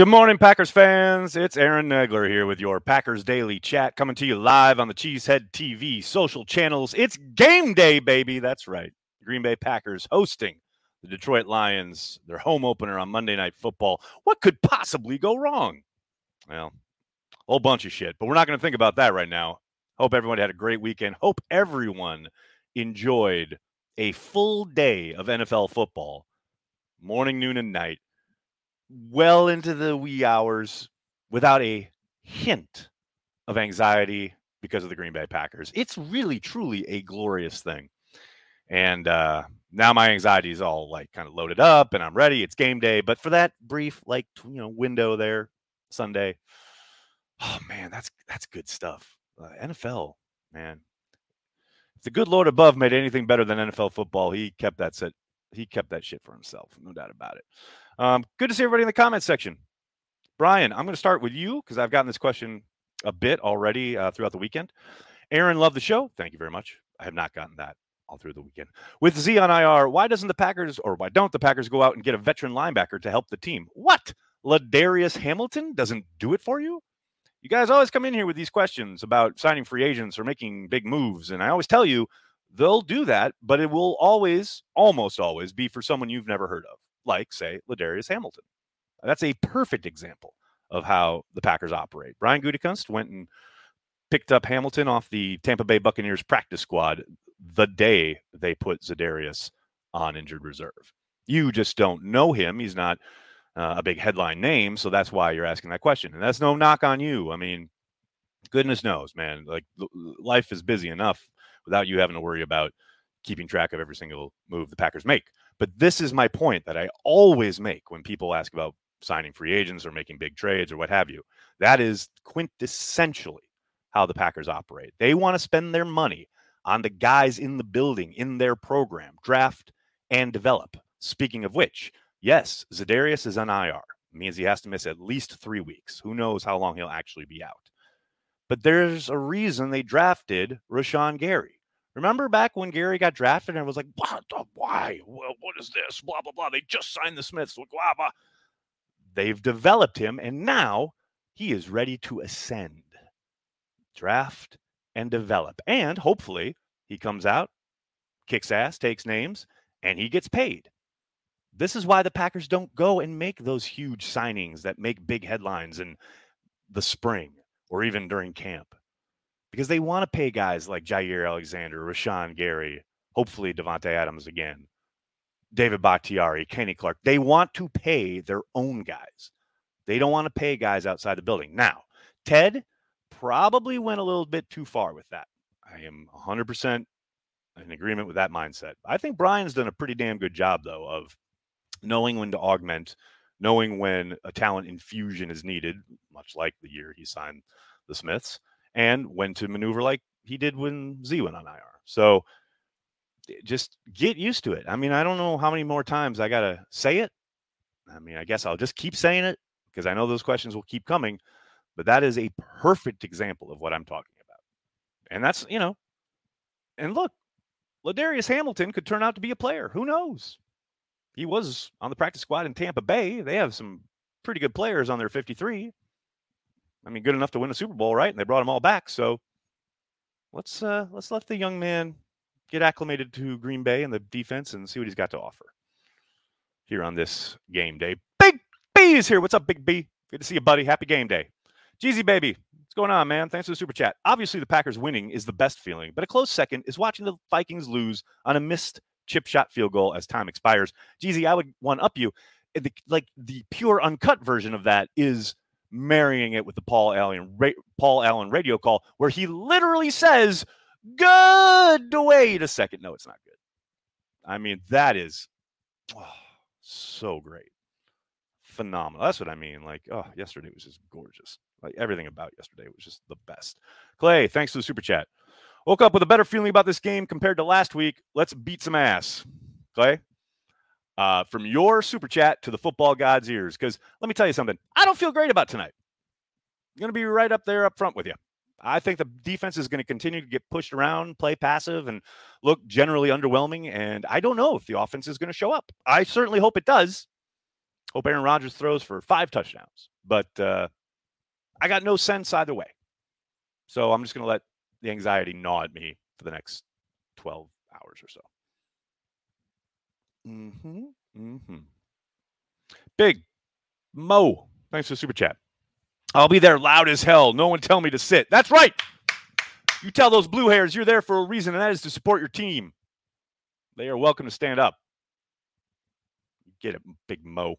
Good morning, Packers fans. It's Aaron Negler here with your Packers Daily Chat, coming to you live on the Cheesehead TV social channels. It's game day, baby. That's right. Green Bay Packers hosting the Detroit Lions, their home opener on Monday Night Football. What could possibly go wrong? Well, a whole bunch of shit, but we're not going to think about that right now. Hope everyone had a great weekend. Hope everyone enjoyed a full day of NFL football, morning, noon, and night, well into the wee hours without a hint of anxiety because of the Green Bay Packers. It's really, truly a glorious thing. And now my anxiety is all like kind of loaded up and I'm ready. It's game day. But for that brief, window there, Sunday, oh man, that's good stuff. NFL, man. If the good Lord above made anything better than NFL football, he kept that shit for himself, no doubt about it. Good to see everybody in the comments section. Brian, I'm going to start with you because I've gotten this question a bit already throughout the weekend. Aaron, love the show. Thank you very much. I have not gotten that all through the weekend. With Z on IR, why don't the Packers go out and get a veteran linebacker to help the team? What? Ladarius Hamilton doesn't do it for you? You guys always come in here with these questions about signing free agents or making big moves, and I always tell you they'll do that, but it will almost always be for someone you've never heard of, like, say, Ladarius Hamilton. That's a perfect example of how the Packers operate. Brian Gutekunst went and picked up Hamilton off the Tampa Bay Buccaneers practice squad the day they put Za'Darius on injured reserve. You just don't know him. He's not a big headline name, so that's why you're asking that question. And that's no knock on you. I mean, goodness knows, man. Like, life is busy enough without you having to worry about keeping track of every single move the Packers make. But this is my point that I always make when people ask about signing free agents or making big trades or what have you. That is quintessentially how the Packers operate. They want to spend their money on the guys in the building, in their program, draft and develop. Speaking of which, yes, Za'Darius is on IR. It means he has to miss at least 3 weeks. Who knows how long he'll actually be out. But there's a reason they drafted Rashawn Gary. Remember back when Gary got drafted and it was like, why? Well, what is this? Blah, blah, blah. They just signed the Smiths. Blah, blah. They've developed him, and now he is ready to ascend. Draft and develop. And hopefully he comes out, kicks ass, takes names, and he gets paid. This is why the Packers don't go and make those huge signings that make big headlines in the spring or even during camp. Because they want to pay guys like Jair Alexander, Rashawn Gary, hopefully Davante Adams again, David Bakhtiari, Kenny Clark. They want to pay their own guys. They don't want to pay guys outside the building. Now, Ted probably went a little bit too far with that. I am 100% in agreement with that mindset. I think Brian's done a pretty damn good job, though, of knowing when to augment, knowing when a talent infusion is needed, much like the year he signed the Smiths, and when to maneuver like he did when Z went on IR. So just get used to it. I mean, I don't know how many more times I got to say it. I mean, I guess I'll just keep saying it because I know those questions will keep coming. But that is a perfect example of what I'm talking about. And that's, and look, Ladarius Hamilton could turn out to be a player. Who knows? He was on the practice squad in Tampa Bay. They have some pretty good players on their 53. I mean, good enough to win a Super Bowl, right? And they brought them all back. So let's let the young man get acclimated to Green Bay and the defense and see what he's got to offer here on this game day. Big B is here. What's up, Big B? Good to see you, buddy. Happy game day. Jeezy, baby. What's going on, man? Thanks for the super chat. Obviously, the Packers winning is the best feeling, but a close second is watching the Vikings lose on a missed chip shot field goal as time expires. Jeezy, I would one-up you. The pure uncut version of that is marrying it with the Paul Allen radio call where he literally says, "Good, wait a second." No, it's not good. I mean, that is so great. Phenomenal. That's what I mean. Yesterday was just gorgeous. Like, everything about yesterday was just the best. Clay, thanks for the super chat. Woke up with a better feeling about this game compared to last week. Let's beat some ass. Clay, from your super chat to the football god's ears, because let me tell you something. I don't feel great about tonight. I'm going to be right up there up front with you. I think the defense is going to continue to get pushed around, play passive, and look generally underwhelming, and I don't know if the offense is going to show up. I certainly hope it does. Hope Aaron Rodgers throws for 5 touchdowns. But I got no sense either way. So I'm just going to let the anxiety gnaw at me for the next 12 hours or so. Big Mo, thanks for the super chat. I'll be there loud as hell. No one tell me to sit. That's right. You tell those blue hairs you're there for a reason, and that is to support your team. They are welcome to stand up. Get it, Big Mo.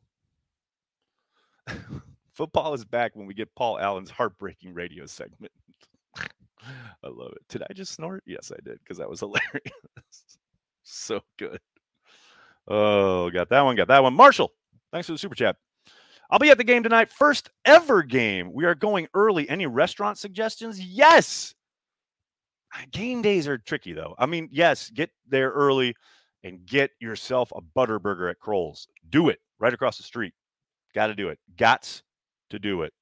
Football is back when we get Paul Allen's heartbreaking radio segment. I love it. Did I just snort? Yes, I did, because that was hilarious. So good. Oh, got that one. Marshall, thanks for the super chat. I'll be at the game tonight. First ever game. We are going early. Any restaurant suggestions? Yes. Game days are tricky, though. I mean, yes, get there early and get yourself a Butterburger at Kroll's. Do it right across the street. Got to do it. Gots to do it.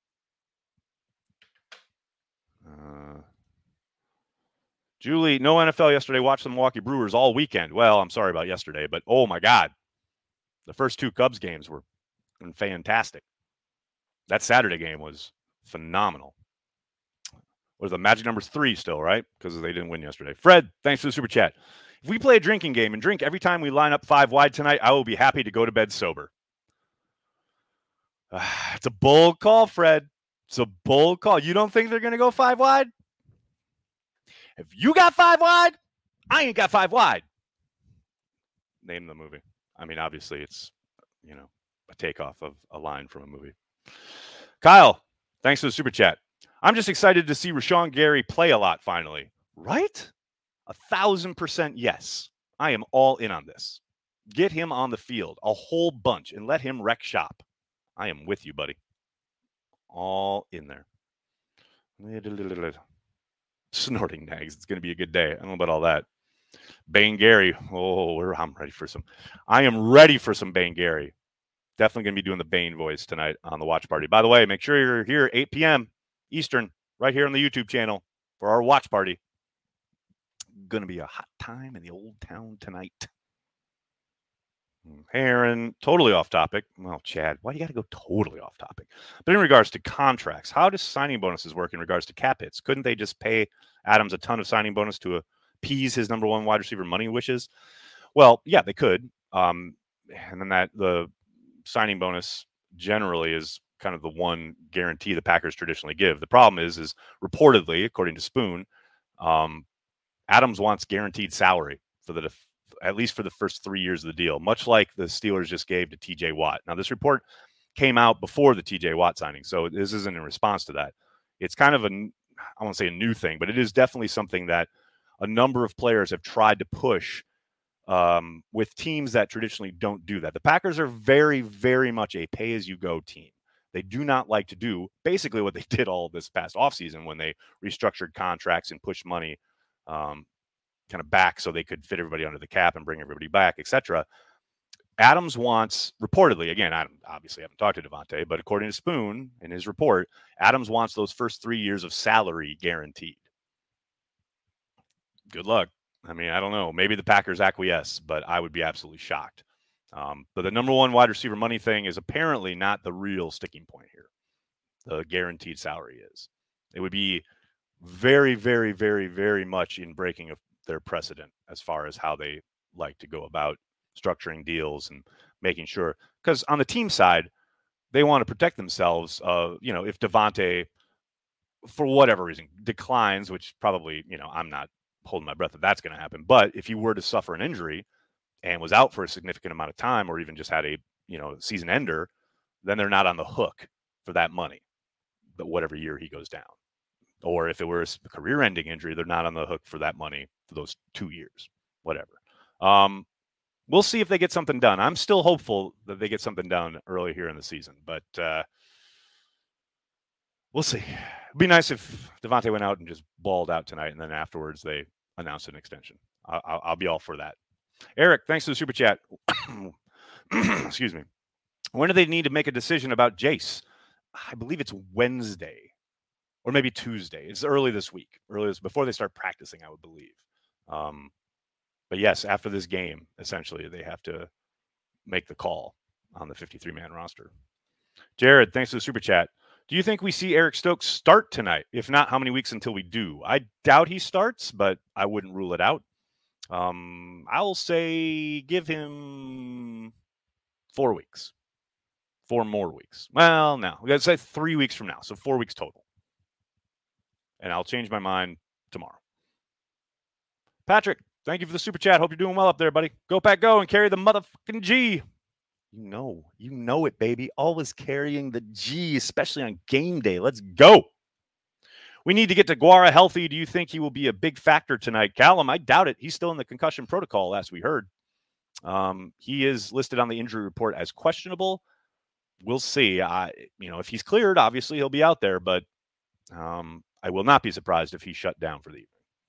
Julie, no NFL yesterday. Watched the Milwaukee Brewers all weekend. Well, I'm sorry about yesterday, but oh my God. The first 2 Cubs games were fantastic. That Saturday game was phenomenal. Was the magic number's 3 still, right? Because they didn't win yesterday. Fred, thanks for the super chat. If we play a drinking game and drink every time we line up 5 wide tonight, I will be happy to go to bed sober. It's a bold call, Fred. It's a bold call. You don't think they're going to go 5 wide? If you got 5 wide, I ain't got 5 wide. Name the movie. I mean, obviously, it's, a takeoff of a line from a movie. Kyle, thanks for the super chat. I'm just excited to see Rashawn Gary play a lot finally. Right? 1,000% yes. I am all in on this. Get him on the field, a whole bunch, and let him wreck shop. I am with you, buddy. All in there. Snorting nags. It's going to be a good day. I don't know about all that. Bane Gary. I'm ready for some. I am ready for some Bane Gary. Definitely going to be doing the Bane voice tonight on the watch party. By the way, make sure you're here 8 p.m. Eastern, right here on the YouTube channel for our watch party. Going to be a hot time in the old town tonight. Aaron, totally off topic. Well, Chad, why do you got to go totally off topic? But in regards to contracts, how does signing bonuses work in regards to cap hits? Couldn't they just pay Adams a ton of signing bonus to appease his number 1 wide receiver money wishes? Well, yeah, they could. And then the signing bonus generally is kind of the one guarantee the Packers traditionally give. The problem is reportedly, according to Spoon, Adams wants guaranteed salary for at least for the first 3 years of the deal, much like the Steelers just gave to TJ Watt. Now, this report came out before the TJ Watt signing, so this isn't in response to that. It's kind of I won't say a new thing, but it is definitely something that a number of players have tried to push with teams that traditionally don't do that. The Packers are very, very much a pay-as-you-go team. They do not like to do basically what they did all this past offseason when they restructured contracts and pushed money kind of back so they could fit everybody under the cap and bring everybody back, etc. Adams wants, reportedly, again, I obviously haven't talked to Davante, but according to Spoon in his report, Adams wants those first 3 years of salary guaranteed. Good luck. I mean, I don't know. Maybe the Packers acquiesce, but I would be absolutely shocked. But the number 1 wide receiver money thing is apparently not the real sticking point here. The guaranteed salary is. It would be very, very, very, very much in breaking of their precedent as far as how they like to go about structuring deals and making sure. Because on the team side, they want to protect themselves. If Davante, for whatever reason, declines, which probably, I'm not holding my breath that that's going to happen. But if he were to suffer an injury and was out for a significant amount of time, or even just had a, season ender, then they're not on the hook for that money, but whatever year he goes down. Or if it were a career-ending injury, they're not on the hook for that money for those 2 years, whatever. We'll see if they get something done. I'm still hopeful that they get something done early here in the season, but we'll see. It'd be nice if Davante went out and just balled out tonight, and then afterwards they announced an extension. I'll be all for that. Eric, thanks for the super chat. Excuse me. When do they need to make a decision about Jace? I believe it's Wednesday. Or maybe Tuesday. It's early this week. Before they start practicing, I would believe. But yes, after this game, essentially, they have to make the call. on the 53-man roster. Jared, thanks for the super chat. Do you think we see Eric Stokes start tonight? If not, how many weeks until we do? I doubt he starts, but I wouldn't rule it out. I'll say give him 4 weeks. 4 more weeks. Well, no. We got to say 3 weeks from now. So 4 weeks total. And I'll change my mind tomorrow. Patrick, thank you for the super chat. Hope you're doing well up there, buddy. Go Pack, go and carry the motherfucking G. You know it, baby. Always carrying the G, especially on game day. Let's go. We need to get Deguara healthy. Do you think he will be a big factor tonight? Callum, I doubt it. He's still in the concussion protocol, as we heard. He is listed on the injury report as questionable. We'll see. If he's cleared, obviously he'll be out there, but I will not be surprised if he's shut down for the evening.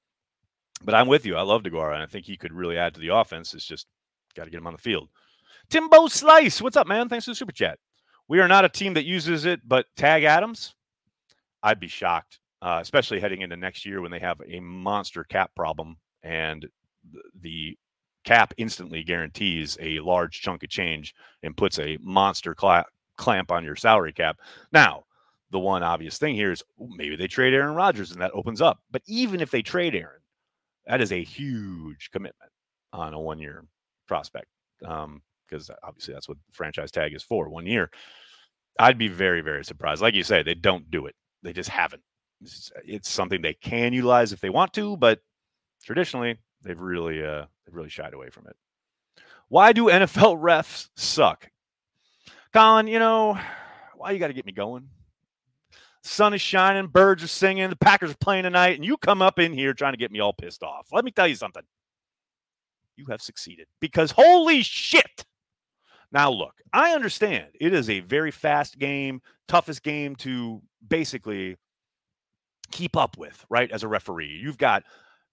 But I'm with you. I love Deguara, and I think he could really add to the offense. It's just got to get him on the field. Timbo Slice, what's up, man? Thanks for the super chat. We are not a team that uses it, but tag Adams, I'd be shocked, especially heading into next year when they have a monster cap problem and the cap instantly guarantees a large chunk of change and puts a monster clamp on your salary cap. Now, the one obvious thing here is maybe they trade Aaron Rodgers and that opens up. But even if they trade Aaron, that is a huge commitment on a one-year prospect. Because obviously that's what the franchise tag is for, 1 year. I'd be very, very surprised. Like you say, they don't do it. They just haven't. It's something they can utilize if they want to, but traditionally they've really shied away from it. Why do NFL refs suck? Colin, why you got to get me going? Sun is shining, birds are singing, the Packers are playing tonight, and you come up in here trying to get me all pissed off. Let me tell you something. You have succeeded because holy shit. Now, look, I understand it is a very fast game, toughest game to basically keep up with, right, as a referee. You've got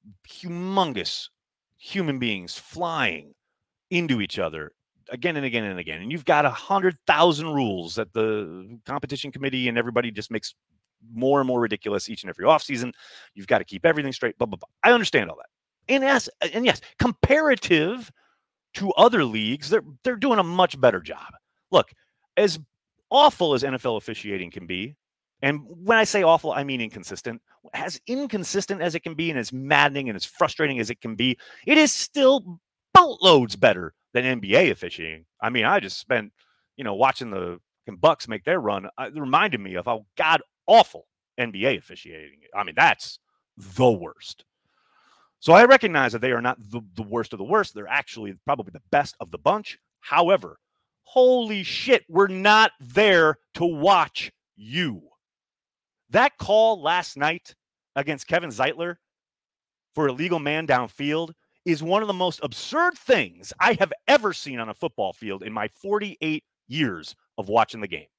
humongous human beings flying into each other again and again and again. And you've got 100,000 rules that the competition committee and everybody just makes more and more ridiculous each and every offseason. You've got to keep everything straight, blah, blah, blah. I understand all that. And yes, comparative to other leagues, they're doing a much better job. Look, as awful as NFL officiating can be, and when I say awful, I mean inconsistent, as inconsistent as it can be and as maddening and as frustrating as it can be, it is still boatloads better than NBA officiating. I mean, I just spent, watching the Bucks make their run. It reminded me of how god-awful NBA officiating is. I mean, that's the worst. So I recognize that they are not the worst of the worst. They're actually probably the best of the bunch. However, holy shit, we're not there to watch you. That call last night against Kevin Zeitler for illegal man downfield is one of the most absurd things I have ever seen on a football field in my 48 years of watching the game.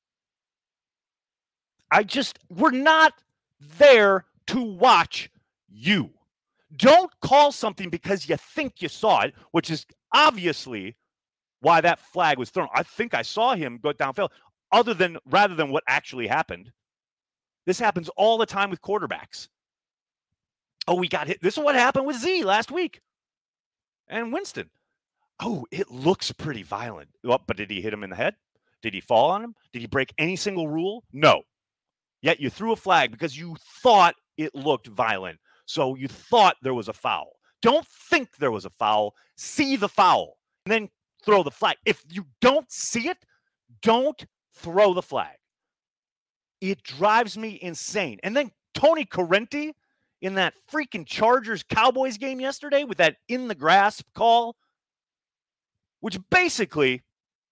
We're not there to watch you. Don't call something because you think you saw it, which is obviously why that flag was thrown. I think I saw him go downfield, rather than what actually happened. This happens all the time with quarterbacks. Oh, we got hit. This is what happened with Z last week. And Winston. Oh, it looks pretty violent. Well, but did he hit him in the head? Did he fall on him? Did he break any single rule? No. Yet you threw a flag because you thought it looked violent. So you thought there was a foul. Don't think there was a foul. See the foul. And then throw the flag. If you don't see it, don't throw the flag. It drives me insane. And then Tony Corrente in that freaking Chargers-Cowboys game yesterday with that in-the-grass call, which basically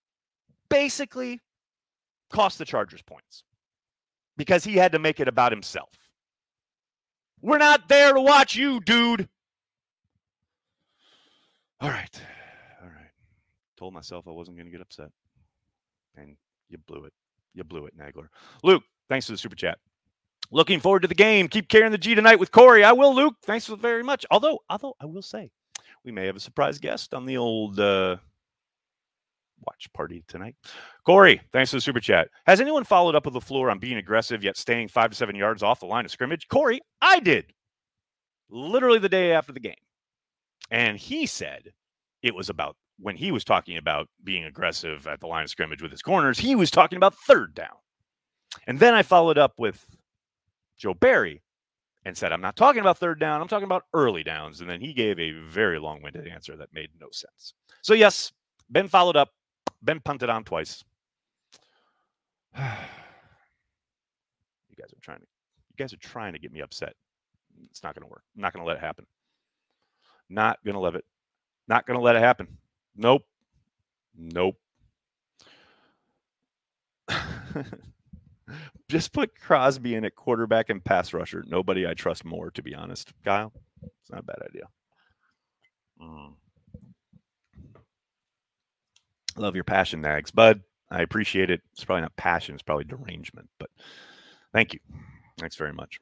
cost the Chargers points because he had to make it about himself. We're not there to watch you, dude. All right. Told myself I wasn't going to get upset. And you blew it. Nagler. Luke, thanks for the super chat. Looking forward to the game. Keep carrying the G tonight with Corey. I will, Luke. Thanks very much. Although I will say, we may have a surprise guest on the old watch party tonight. Corey, thanks for the super chat. Has anyone followed up with LaFleur on being aggressive yet staying 5 to 7 yards off the line of scrimmage? Corey, I did. Literally the day after the game. And he said it was about when he was talking about being aggressive at the line of scrimmage with his corners, he was talking about third down. And then I followed up with Joe Barry and said, I'm not talking about third down. I'm talking about early downs. And then he gave a very long-winded answer that made no sense. So, yes, Ben followed up. Ben punted on twice. You guys are trying to get me upset. It's not going to work. I'm not going to let it happen. Not going to let it happen. Nope. Just put Crosby in at quarterback and pass rusher. Nobody I trust more, to be honest. Kyle, it's not a bad idea. Love your passion, Nags. Bud, I appreciate it. It's probably not passion. It's probably derangement, but thank you. Thanks very much.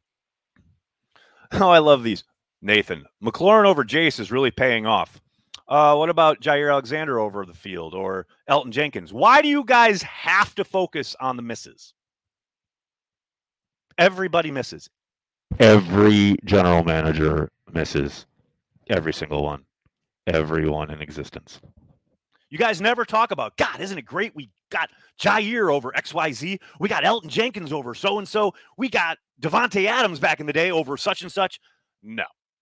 Oh, I love these. Nathan, McLaurin over Jace is really paying off. What about Jair Alexander over the field or Elton Jenkins? Why do you guys have to focus on the misses? Everybody misses. Every general manager misses. Every single one. Everyone in existence. You guys never talk about, God, isn't it great? We got Jair over XYZ. We got Elton Jenkins over so-and-so. We got Devontae Adams back in the day over such and such. No.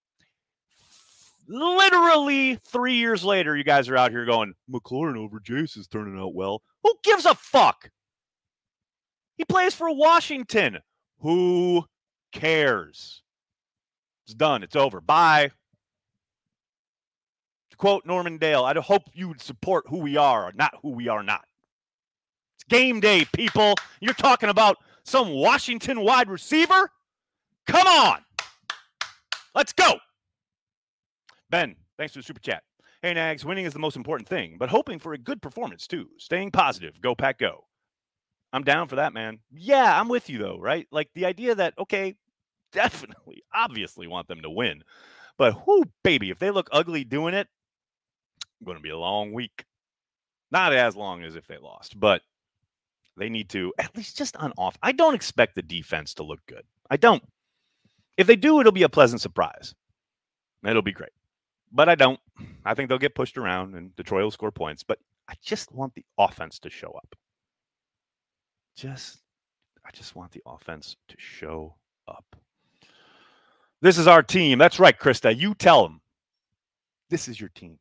Literally 3 years later, you guys are out here going, McLaurin over Jace is turning out well. Who gives a fuck? He plays for Washington. Who cares? It's done. It's over. Bye. To quote Norman Dale, I hope you would support who we are, not who we are not. It's game day, people. You're talking about some Washington wide receiver? Come on. Let's go. Ben, thanks for the super chat. Hey, Nags, winning is the most important thing, but hoping for a good performance, too. Staying positive. Go, Pack, go. I'm down for that, man. Yeah, I'm with you, though, right? Like the idea that, okay, definitely, obviously want them to win. But, whoo, baby, if they look ugly doing it, it's going to be a long week. Not as long as if they lost, but they need to, at least just on off. I don't expect the defense to look good. I don't. If they do, it'll be a pleasant surprise. It'll be great. But I don't. I think they'll get pushed around and Detroit will score points. But I just want the offense to show up. I just want the offense to show up. This is our team. That's right, Krista. You tell them. This is your team.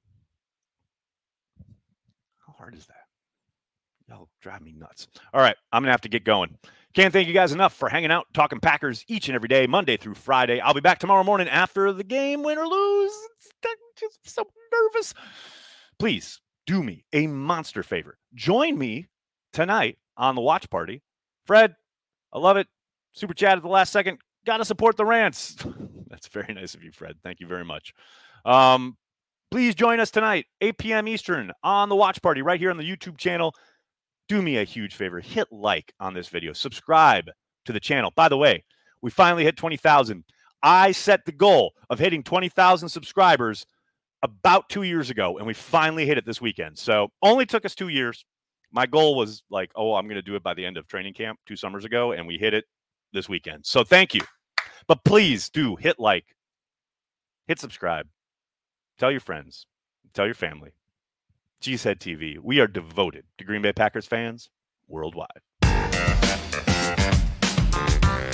How hard is that? Y'all drive me nuts. All right, I'm going to have to get going. Can't thank you guys enough for hanging out, talking Packers each and every day, Monday through Friday. I'll be back tomorrow morning after the game, win or lose. I'm just so nervous. Please do me a monster favor. Join me tonight on the watch party. Fred, I love it. Super chat at the last second. Got to support the rants. That's very nice of you, Fred. Thank you very much. Please join us tonight, 8 p.m. Eastern, on the watch party right here on the YouTube channel. Do me a huge favor. Hit like on this video. Subscribe to the channel. By the way, we finally hit 20,000. I set the goal of hitting 20,000 subscribers about 2 years ago, and we finally hit it this weekend. So only took us 2 years. My goal was like, I'm going to do it by the end of training camp 2 summers ago, and we hit it this weekend. So thank you. But please do hit like, hit subscribe, tell your friends, tell your family. Cheesehead TV. We are devoted to Green Bay Packers fans worldwide.